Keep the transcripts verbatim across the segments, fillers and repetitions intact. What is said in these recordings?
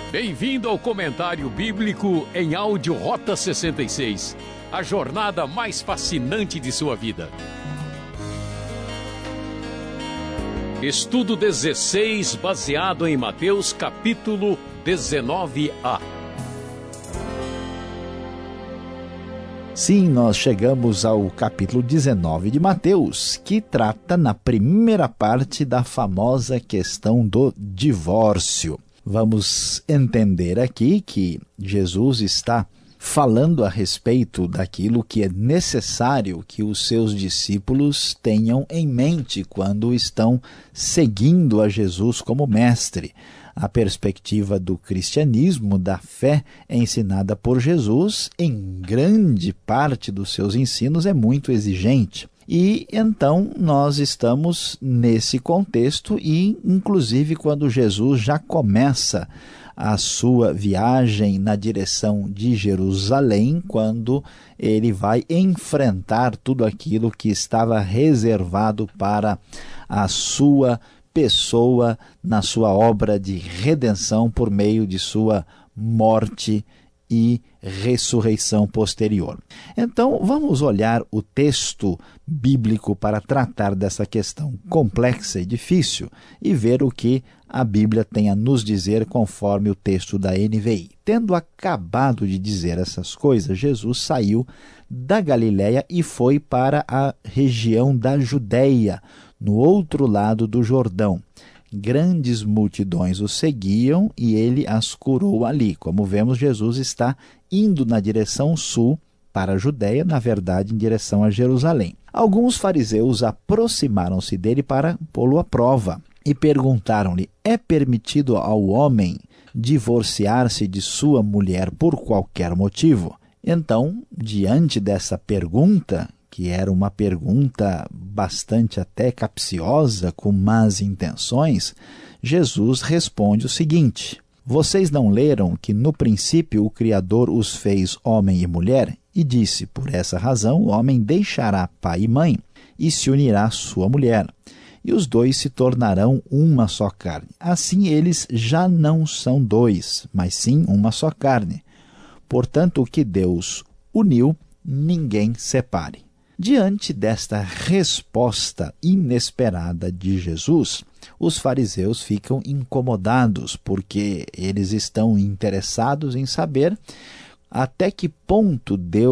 Bem-vindo ao Comentário Bíblico em áudio Rota sessenta e seis, a jornada mais fascinante de sua vida. Estudo dezesseis, baseado em Mateus capítulo dezenove a. Sim, nós chegamos ao capítulo dezenove de Mateus, que trata na primeira parte da famosa questão do divórcio. Vamos entender aqui que Jesus está falando a respeito daquilo que é necessário que os seus discípulos tenham em mente quando estão seguindo a Jesus como mestre. A perspectiva do cristianismo, da fé ensinada por Jesus, em grande parte dos seus ensinos é muito exigente. E então nós estamos nesse contexto e, inclusive, quando Jesus já começa a sua viagem na direção de Jerusalém, quando ele vai enfrentar tudo aquilo que estava reservado para a sua pessoa na sua obra de redenção por meio de sua morte e ressurreição posterior. Então, vamos olhar o texto bíblico para tratar dessa questão complexa e difícil e ver o que a Bíblia tem a nos dizer conforme o texto da N V I. Tendo acabado de dizer essas coisas, Jesus saiu da Galiléia e foi para a região da Judéia, no outro lado do Jordão. Grandes multidões o seguiam e ele as curou ali. Como vemos, Jesus está indo na direção sul para a Judéia, na verdade, em direção a Jerusalém. Alguns fariseus aproximaram-se dele para pô-lo à prova e perguntaram-lhe: é permitido ao homem divorciar-se de sua mulher por qualquer motivo? Então, diante dessa pergunta, que era uma pergunta bastante até capciosa, com más intenções, Jesus responde o seguinte: vocês não leram que no princípio o Criador os fez homem e mulher? E disse, por essa razão o homem deixará pai e mãe e se unirá à sua mulher, e os dois se tornarão uma só carne. Assim eles já não são dois, mas sim uma só carne. Portanto, o que Deus uniu, ninguém separe. Diante desta resposta inesperada de Jesus, os fariseus ficam incomodados, porque eles estão interessados em saber até que ponto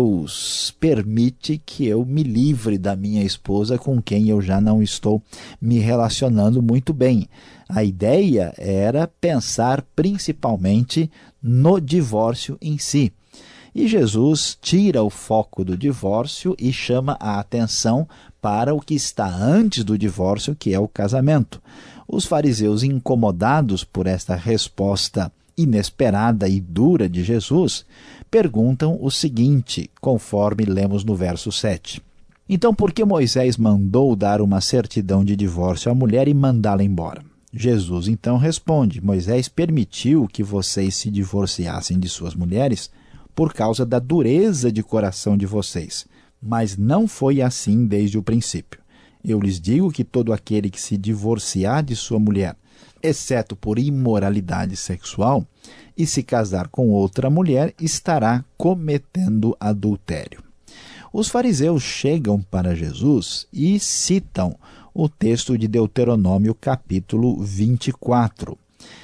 Deus permite que eu me livre da minha esposa com quem eu já não estou me relacionando muito bem. A ideia era pensar principalmente no divórcio em si. E Jesus tira o foco do divórcio e chama a atenção para o que está antes do divórcio, que é o casamento. Os fariseus, incomodados por esta resposta inesperada e dura de Jesus, perguntam o seguinte, conforme lemos no verso sete. Então, por que Moisés mandou dar uma certidão de divórcio à mulher e mandá-la embora? Jesus então responde: Moisés permitiu que vocês se divorciassem de suas mulheres por causa da dureza de coração de vocês, mas não foi assim desde o princípio. Eu lhes digo que todo aquele que se divorciar de sua mulher, exceto por imoralidade sexual, e se casar com outra mulher, estará cometendo adultério. Os fariseus chegam para Jesus e citam o texto de Deuteronômio capítulo vinte e quatro.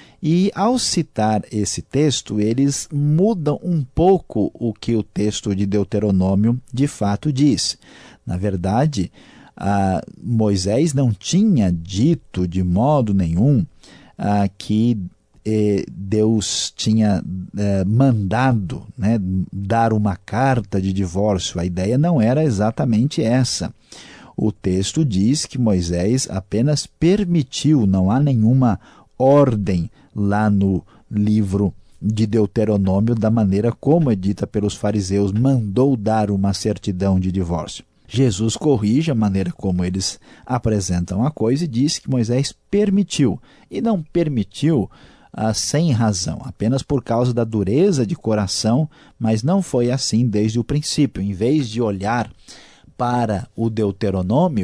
E ao citar esse texto, eles mudam um pouco o que o texto de Deuteronômio de fato diz. Na verdade, ah, Moisés não tinha dito de modo nenhum ah, que eh, Deus tinha eh, mandado, né, dar uma carta de divórcio. A ideia não era exatamente essa. O texto diz que Moisés apenas permitiu, não há nenhuma ordem lá no livro de Deuteronômio da maneira como é dita pelos fariseus, mandou dar uma certidão de divórcio. Jesus corrige a maneira como eles apresentam a coisa e diz que Moisés permitiu, e não permitiu ah, sem razão, apenas por causa da dureza de coração, mas não foi assim desde o princípio. Em vez de olhar para o Deuteronômio,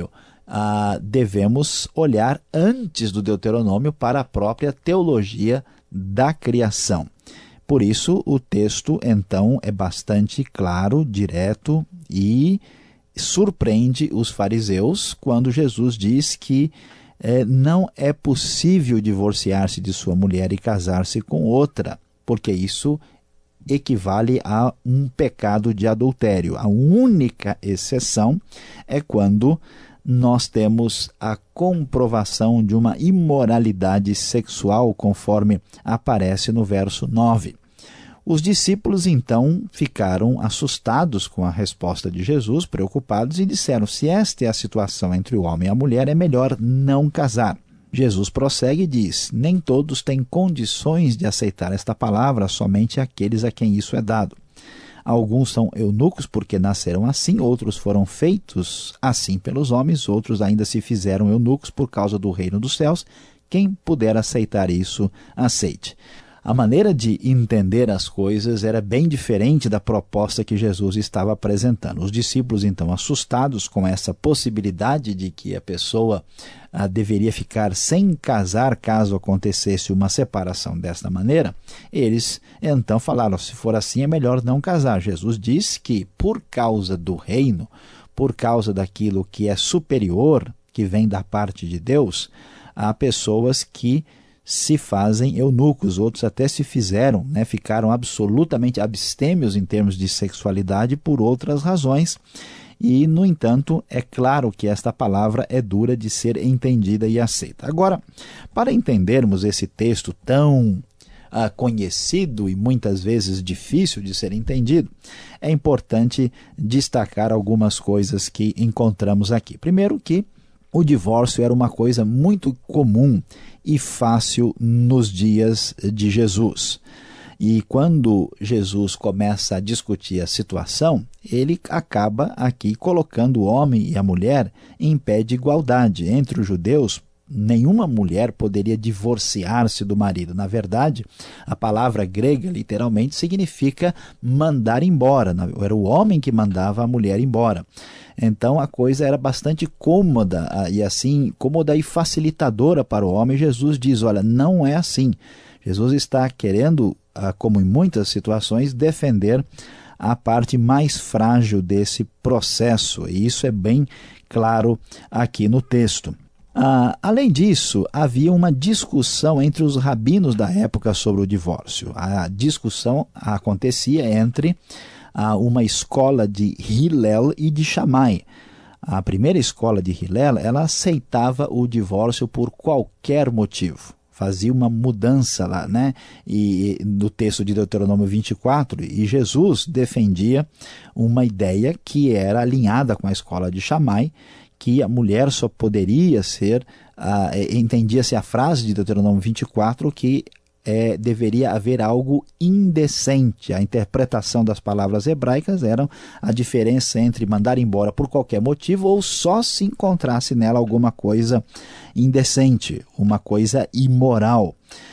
ah, devemos olhar antes do Deuteronômio para a própria teologia da criação. Por isso, o texto, então, é bastante claro, direto e surpreende os fariseus quando Jesus diz que eh, não é possível divorciar-se de sua mulher e casar-se com outra, porque isso equivale a um pecado de adultério. A única exceção é quando nós temos a comprovação de uma imoralidade sexual, conforme aparece no verso nove. Os discípulos, então, ficaram assustados com a resposta de Jesus, preocupados, e disseram: se esta é a situação entre o homem e a mulher, é melhor não casar. Jesus prossegue e diz: nem todos têm condições de aceitar esta palavra, somente aqueles a quem isso é dado. Alguns são eunucos porque nasceram assim, outros foram feitos assim pelos homens, outros ainda se fizeram eunucos por causa do reino dos céus. Quem puder aceitar isso, aceite. A maneira de entender as coisas era bem diferente da proposta que Jesus estava apresentando. Os discípulos, então, assustados com essa possibilidade de que a pessoa ah, deveria ficar sem casar caso acontecesse uma separação desta maneira, eles então falaram: se for assim é melhor não casar. Jesus disse que por causa do reino, por causa daquilo que é superior, que vem da parte de Deus, há pessoas que se fazem eunucos, outros até se fizeram, né, ficaram absolutamente abstêmios em termos de sexualidade por outras razões. E, no entanto, é claro que esta palavra é dura de ser entendida e aceita. Agora, para entendermos esse texto tão ah, conhecido e muitas vezes difícil de ser entendido, é importante destacar algumas coisas que encontramos aqui. Primeiro, que o divórcio era uma coisa muito comum e fácil nos dias de Jesus. E quando Jesus começa a discutir a situação, ele acaba aqui colocando o homem e a mulher em pé de igualdade. Entre os judeus, nenhuma mulher poderia divorciar-se do marido. Na verdade, a palavra grega literalmente significa mandar embora. Era o homem que mandava a mulher embora. Então a coisa era bastante cômoda e assim, cômoda e facilitadora para o homem. Jesus diz: olha, não é assim. Jesus está querendo, como em muitas situações, defender a parte mais frágil desse processo. E isso é bem claro aqui no texto. Ah, além disso, havia uma discussão entre os rabinos da época sobre o divórcio. A discussão acontecia entre ah, uma escola de Hillel e de Shammai. A primeira escola de Hillel, ela aceitava o divórcio por qualquer motivo. Fazia uma mudança lá, né? E no texto de Deuteronômio vinte e quatro, e Jesus defendia uma ideia que era alinhada com a escola de Shammai, que a mulher só poderia ser, uh, entendia-se a frase de Deuteronômio vinte e quatro, que é, deveria haver algo indecente. A interpretação das palavras hebraicas era a diferença entre mandar embora por qualquer motivo ou só se encontrasse nela alguma coisa indecente, uma coisa imoral.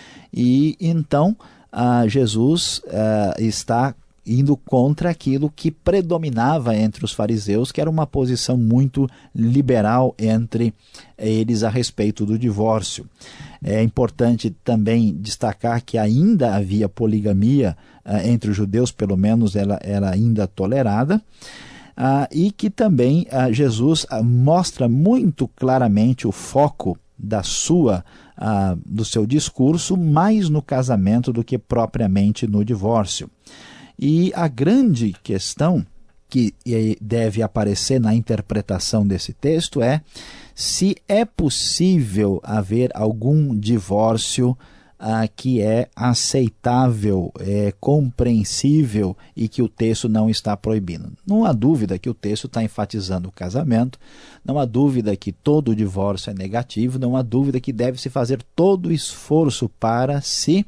E então uh, Jesus uh, está indo contra aquilo que predominava entre os fariseus, que era uma posição muito liberal entre eles a respeito do divórcio. É importante também destacar que ainda havia poligamia uh, entre os judeus, pelo menos ela era ainda tolerada, uh, e que também uh, Jesus uh, mostra muito claramente o foco da sua, uh, do seu discurso mais no casamento do que propriamente no divórcio. E a grande questão que deve aparecer na interpretação desse texto é se é possível haver algum divórcio ah, que é aceitável, é compreensível e que o texto não está proibindo. Não há dúvida que o texto está enfatizando o casamento, não há dúvida que todo divórcio é negativo, não há dúvida que deve-se fazer todo o esforço para se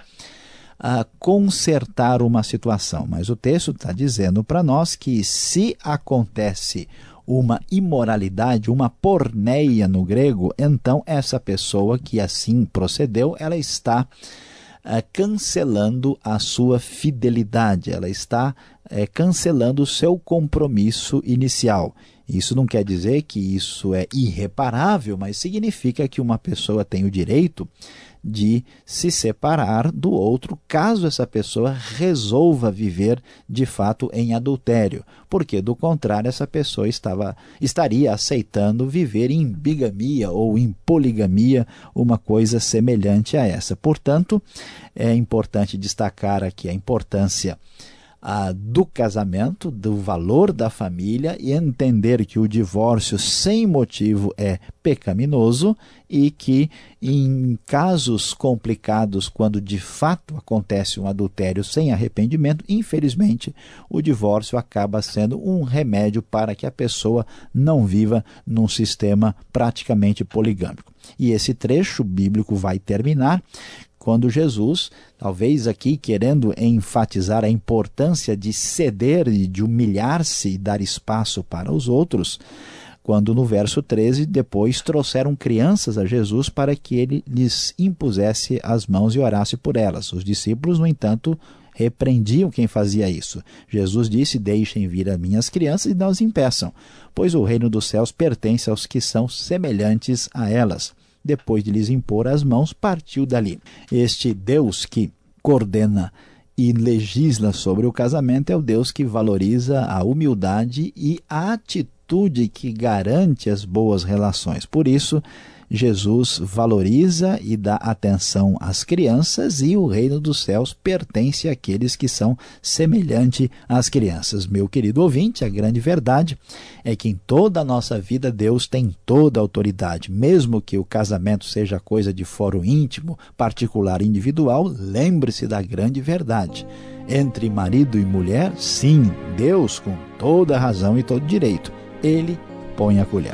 a consertar uma situação, mas o texto está dizendo para nós que se acontece uma imoralidade, uma porneia no grego, então essa pessoa que assim procedeu, ela está uh, cancelando a sua fidelidade, ela está uh, cancelando o seu compromisso inicial. Isso não quer dizer que isso é irreparável, mas significa que uma pessoa tem o direito de se separar do outro caso essa pessoa resolva viver de fato em adultério, porque do contrário essa pessoa estava, estaria aceitando viver em bigamia ou em poligamia, uma coisa semelhante a essa. Portanto, é importante destacar aqui a importância Ah, do casamento, do valor da família e entender que o divórcio sem motivo é pecaminoso e que em casos complicados, quando de fato acontece um adultério sem arrependimento, infelizmente o divórcio acaba sendo um remédio para que a pessoa não viva num sistema praticamente poligâmico. E esse trecho bíblico vai terminar quando Jesus, talvez aqui querendo enfatizar a importância de ceder e de humilhar-se e dar espaço para os outros, quando no verso treze, depois trouxeram crianças a Jesus para que ele lhes impusesse as mãos e orasse por elas. Os discípulos, no entanto, repreendiam quem fazia isso. Jesus disse: deixem vir as minhas crianças e não as impeçam, pois o reino dos céus pertence aos que são semelhantes a elas. Depois de lhes impor as mãos, partiu dali. Este Deus que coordena e legisla sobre o casamento é o Deus que valoriza a humildade e a atitude que garante as boas relações. Por isso, Jesus valoriza e dá atenção às crianças e o reino dos céus pertence àqueles que são semelhantes às crianças. Meu querido ouvinte, a grande verdade é que em toda a nossa vida Deus tem toda a autoridade. Mesmo que o casamento seja coisa de fórum íntimo, particular, individual, lembre-se da grande verdade. Entre marido e mulher, sim, Deus, com toda a razão e todo direito, Ele põe a colher.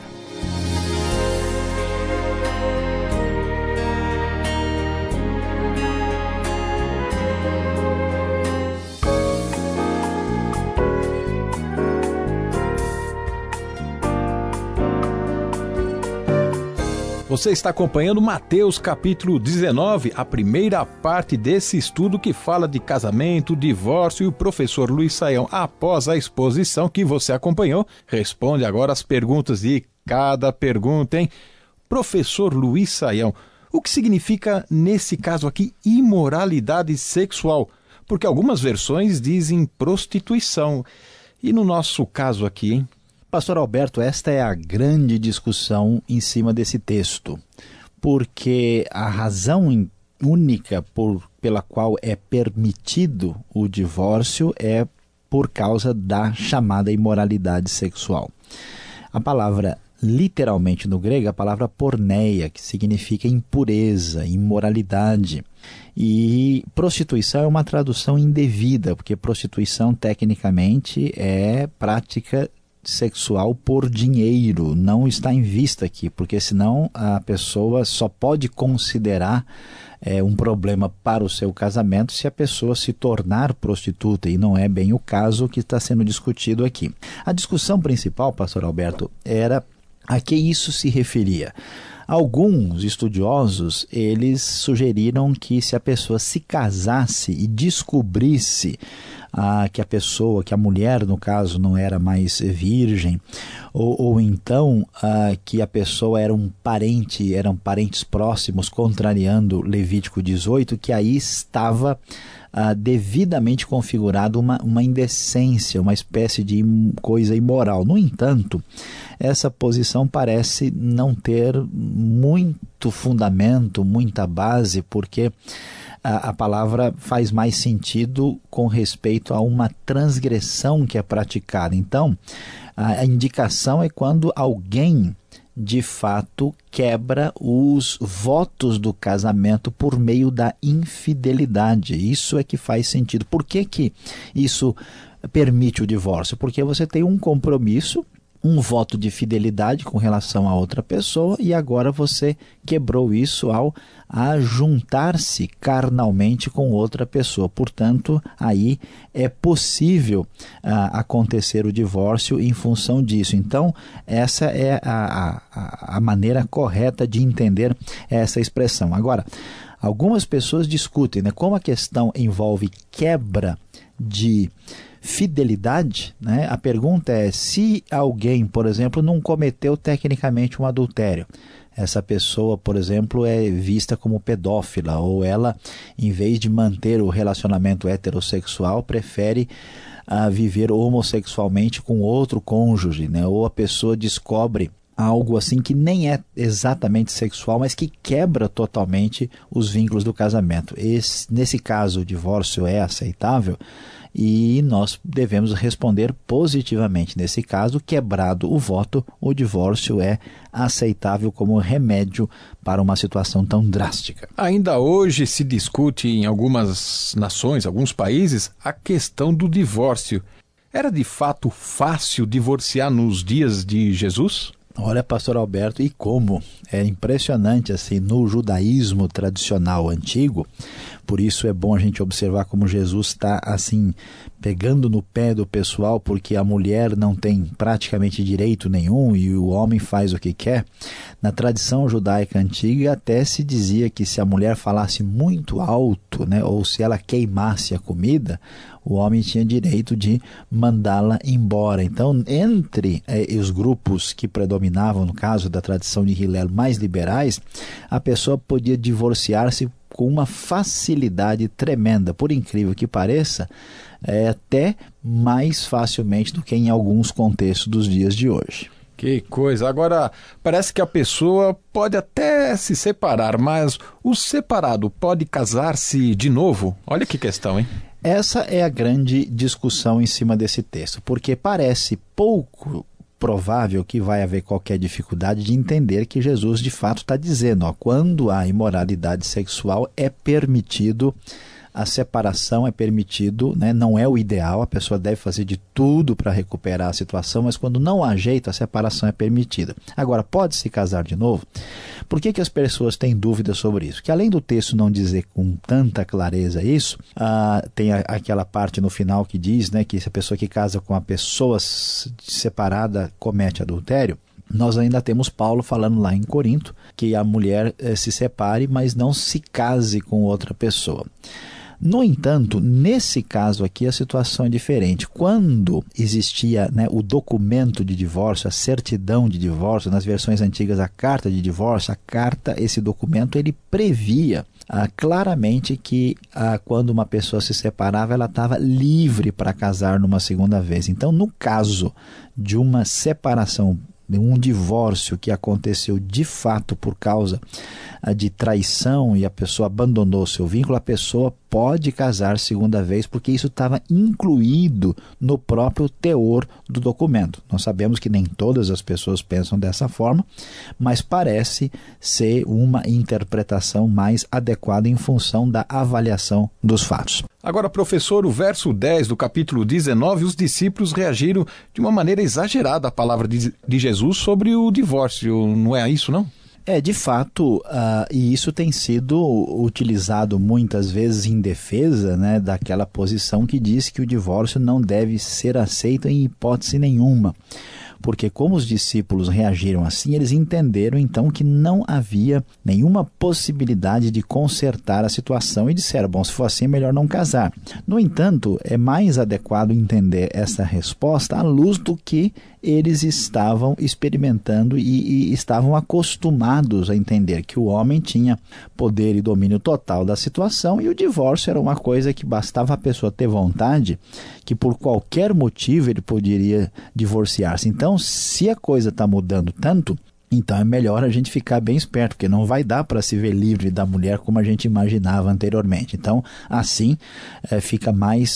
Você está acompanhando Mateus capítulo dezenove, a primeira parte desse estudo que fala de casamento, divórcio, e o professor Luiz Saião, após a exposição que você acompanhou, responde agora as perguntas de cada pergunta, hein? Professor Luiz Saião, o que significa nesse caso aqui imoralidade sexual? Porque algumas versões dizem prostituição. E no nosso caso aqui, hein? Pastor Alberto, esta é a grande discussão em cima desse texto, porque a razão única por, pela qual é permitido o divórcio é por causa da chamada imoralidade sexual. A palavra, literalmente no grego, a palavra porneia, que significa impureza, imoralidade. E prostituição é uma tradução indevida, porque prostituição tecnicamente é prática sexual por dinheiro, não está em vista aqui, porque senão a pessoa só pode considerar é, um problema para o seu casamento se a pessoa se tornar prostituta, e não é bem o caso que está sendo discutido aqui. A discussão principal, pastor Alberto, era a que isso se referia. Alguns estudiosos, eles sugeriram que se a pessoa se casasse e descobrisse ah, que a pessoa, que a mulher no caso não era mais virgem, ou, ou então ah, que a pessoa era um parente, eram parentes próximos, contrariando Levítico dezoito, que aí estava ah, devidamente configurado uma, uma indecência, uma espécie de coisa imoral. No entanto, essa posição parece não ter muito fundamento, muita base, porque a, a palavra faz mais sentido com respeito a uma transgressão que é praticada. Então, a, a indicação é quando alguém, de fato, quebra os votos do casamento por meio da infidelidade. Isso é que faz sentido. Por que que isso permite o divórcio? Porque você tem um compromisso, um voto de fidelidade com relação a outra pessoa, e agora você quebrou isso ao juntar-se carnalmente com outra pessoa. Portanto, aí é possível ah, acontecer o divórcio em função disso. Então, essa é a, a, a maneira correta de entender essa expressão. Agora, algumas pessoas discutem, né, como a questão envolve quebra de fidelidade, né? A pergunta é, se alguém, por exemplo, não cometeu tecnicamente um adultério, essa pessoa, por exemplo, é vista como pedófila, ou ela, em vez de manter o relacionamento heterossexual, prefere uh, viver homossexualmente com outro cônjuge, né? Ou a pessoa descobre algo assim que nem é exatamente sexual, mas que quebra totalmente os vínculos do casamento. Esse, nesse caso, o divórcio é aceitável? E nós devemos responder positivamente. Nesse caso, quebrado o voto, o divórcio é aceitável como remédio para uma situação tão drástica. Ainda hoje se discute em algumas nações, alguns países, a questão do divórcio. Era de fato fácil divorciar nos dias de Jesus? Olha, pastor Alberto, e como? É impressionante, assim, no judaísmo tradicional antigo. Por isso é bom a gente observar como Jesus está, assim, pegando no pé do pessoal, porque a mulher não tem praticamente direito nenhum e o homem faz o que quer. Na tradição judaica antiga até se dizia que se a mulher falasse muito alto, né, ou se ela queimasse a comida, o homem tinha direito de mandá-la embora. Então, entre eh, os grupos que predominavam, no caso da tradição de Hillel, mais liberais, a pessoa podia divorciar-se com uma facilidade tremenda. Por incrível que pareça, é até mais facilmente do que em alguns contextos dos dias de hoje. Que coisa! Agora, parece que a pessoa pode até se separar, mas o separado pode casar-se de novo? Olha que questão, hein? Essa é a grande discussão em cima desse texto, porque parece pouco provável que vai haver qualquer dificuldade de entender que Jesus de fato está dizendo, ó, quando há imoralidade sexual é permitido a separação, é permitido, né? Não é o ideal, a pessoa deve fazer de tudo para recuperar a situação, mas quando não há jeito, a separação é permitida. Agora, pode se casar de novo? Por que que as pessoas têm dúvidas sobre isso? Que além do texto não dizer com tanta clareza isso, ah, tem a, aquela parte no final que diz, né, que se a pessoa que casa com a pessoa separada comete adultério. Nós ainda temos Paulo falando lá em Corinto que a mulher eh, se separe, mas não se case com outra pessoa. No entanto, nesse caso aqui a situação é diferente. Quando existia, né, o documento de divórcio, a certidão de divórcio, nas versões antigas a carta de divórcio, a carta, esse documento, ele previa ah, claramente que ah, quando uma pessoa se separava, ela estava livre para casar numa segunda vez. Então, no caso de uma separação, um divórcio que aconteceu de fato por causa de traição e a pessoa abandonou seu vínculo, a pessoa pode casar segunda vez, porque isso estava incluído no próprio teor do documento. Nós sabemos que nem todas as pessoas pensam dessa forma, mas parece ser uma interpretação mais adequada em função da avaliação dos fatos. Agora, professor, o verso dez do capítulo dezenove, os discípulos reagiram de uma maneira exagerada à palavra de, de Jesus sobre o divórcio. Não é isso, não? É, de fato, uh, e isso tem sido utilizado muitas vezes em defesa, né, daquela posição que diz que o divórcio não deve ser aceito em hipótese nenhuma. Porque como os discípulos reagiram assim, eles entenderam então que não havia nenhuma possibilidade de consertar a situação e disseram, bom, se for assim é melhor não casar. No entanto, é mais adequado entender essa resposta à luz do que eles estavam experimentando e, e estavam acostumados a entender que o homem tinha poder e domínio total da situação e o divórcio era uma coisa que bastava a pessoa ter vontade, que por qualquer motivo ele poderia divorciar-se. Então, se a coisa está mudando tanto, então é melhor a gente ficar bem esperto, porque não vai dar para se ver livre da mulher como a gente imaginava anteriormente. Então, assim, é, fica mais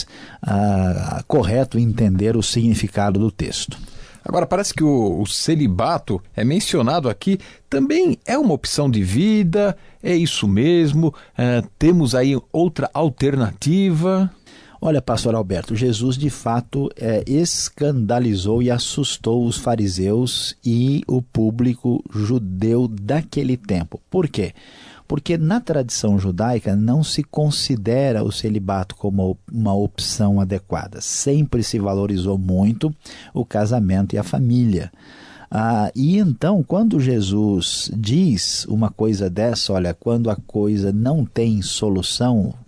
ah, correto entender o significado do texto. Agora, parece que o, o celibato é mencionado aqui, também é uma opção de vida, é isso mesmo, é, temos aí outra alternativa. Olha, pastor Alberto, Jesus de fato é, escandalizou e assustou os fariseus e o público judeu daquele tempo. Por quê? Porque na tradição judaica não se considera o celibato como uma opção adequada. Sempre se valorizou muito o casamento e a família. Ah, e então, quando Jesus diz uma coisa dessa, olha, quando a coisa não tem solução,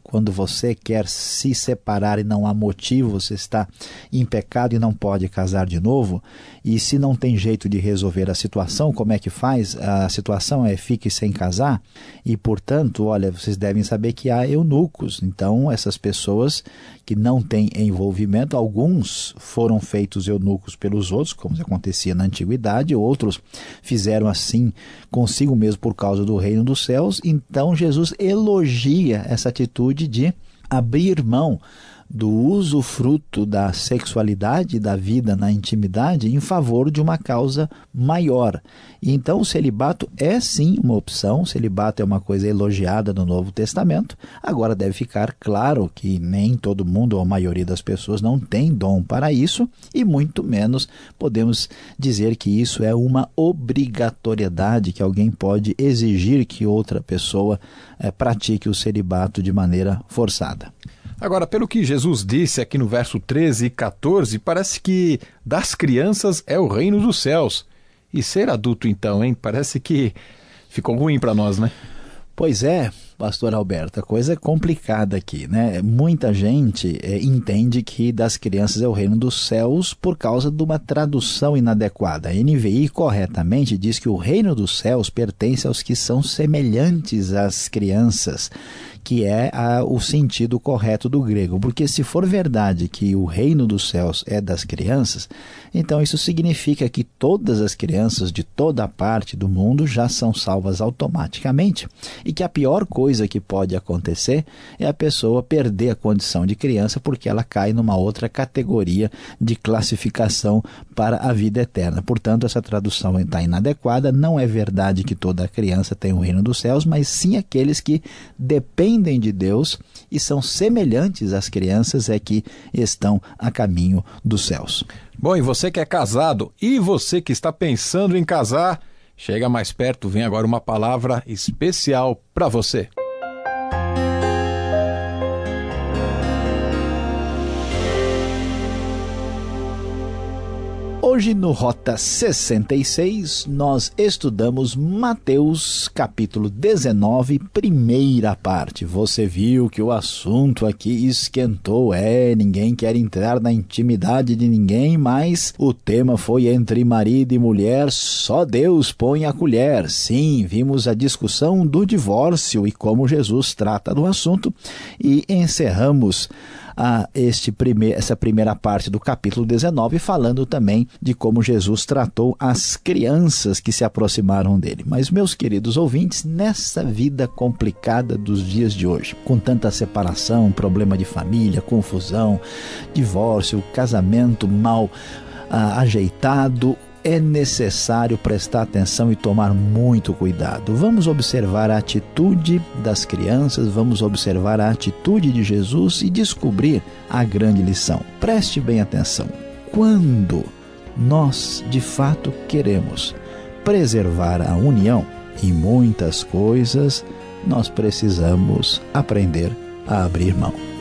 quando você quer se separar e não há motivo, você está em pecado e não pode casar de novo, e se não tem jeito de resolver a situação, como é que faz? A situação é fique sem casar, e portanto, olha, vocês devem saber que há eunucos, então essas pessoas que não têm envolvimento, alguns foram feitos eunucos pelos outros, como acontecia na antiguidade, outros fizeram assim consigo mesmo por causa do reino dos céus. Então Jesus elogia essa atitude de abrir mão do usufruto da sexualidade, da vida na intimidade, em favor de uma causa maior. E então o celibato é sim uma opção, o celibato é uma coisa elogiada no Novo Testamento. Agora deve ficar claro que nem todo mundo, ou a maioria das pessoas, não tem dom para isso, e muito menos podemos dizer que isso é uma obrigatoriedade, que alguém pode exigir que outra pessoa é, pratique o celibato de maneira forçada. Agora, pelo que Jesus disse aqui no verso treze e quatorze, parece que das crianças é o reino dos céus. E ser adulto então, hein? Parece que ficou ruim para nós, né? Pois é, pastor Alberto, a coisa é complicada aqui, né? Muita gente é, entende que das crianças é o reino dos céus por causa de uma tradução inadequada. A N V I corretamente diz que o reino dos céus pertence aos que são semelhantes às crianças, que é a, o sentido correto do grego. Porque se for verdade que o reino dos céus é das crianças, então isso significa que todas as crianças de toda a parte do mundo já são salvas automaticamente, e que a pior coisa que pode acontecer é a pessoa perder a condição de criança porque ela cai numa outra categoria de classificação para a vida eterna. Portanto, essa tradução está inadequada. Não é verdade que toda criança tem o reino dos céus, mas sim aqueles que dependem de Deus e são semelhantes às crianças é que estão a caminho dos céus. Bom, e você que é casado e você que está pensando em casar, chega mais perto, vem agora uma palavra especial para você. Hoje no Rota sessenta e seis nós estudamos Mateus capítulo dezenove, primeira parte. Você viu que o assunto aqui esquentou, é, ninguém quer entrar na intimidade de ninguém, mas o tema foi entre marido e mulher, só Deus põe a colher. Sim, vimos a discussão do divórcio e como Jesus trata do assunto, e encerramos a este prime- essa primeira parte do capítulo dezenove, falando também de como Jesus tratou as crianças que se aproximaram dele. Mas, meus queridos ouvintes, nessa vida complicada dos dias de hoje, com tanta separação, problema de família, confusão, divórcio, casamento mal ah, ajeitado, é necessário prestar atenção e tomar muito cuidado. Vamos observar a atitude das crianças, vamos observar a atitude de Jesus e descobrir a grande lição. Preste bem atenção. Quando nós, de fato, queremos preservar a união, em muitas coisas, nós precisamos aprender a abrir mão.